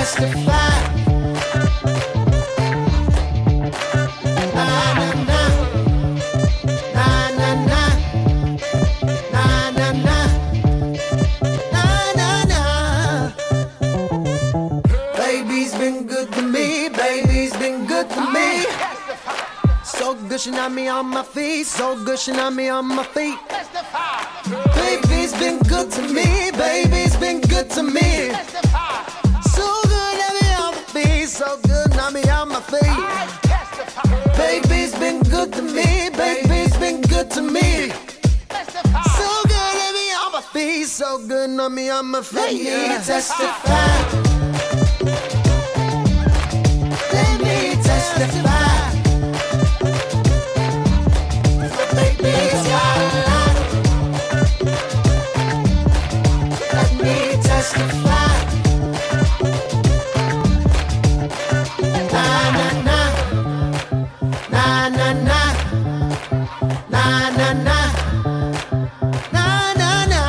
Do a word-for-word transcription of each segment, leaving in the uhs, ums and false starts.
testify. Na na na, na na na, na na na, na na na. Baby's been good to me, baby's been good to me. So good she knock me on my feet, so good she knock me on my feet. Baby's been good to me, baby's been good to me. So good, let me on my feet, so good, knock me on my feet. Baby's been good to me, baby's been good to me. So good, let me on my feet, so good, knock me on my feet. Let me testify. Let me testify. Baby's got a lot. Let me testify. Na na na, na na na, na na na, na na na.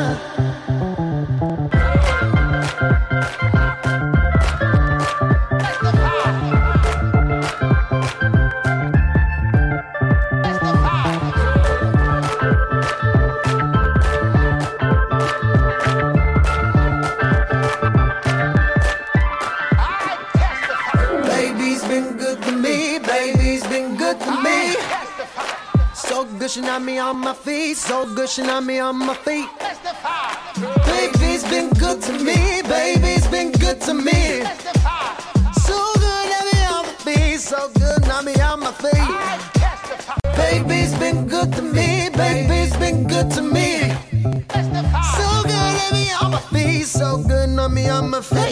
Baby's been good to me, baby's been good to me. So good she knock me on my feet, so good she knock me on my feet. Baby's been good to me, baby's been good to me. So good, let me on my feet, so good, knock me on my feet. Baby's been good to me, baby's been good to me. So good, let me on my feet, so good, knock me on my feet.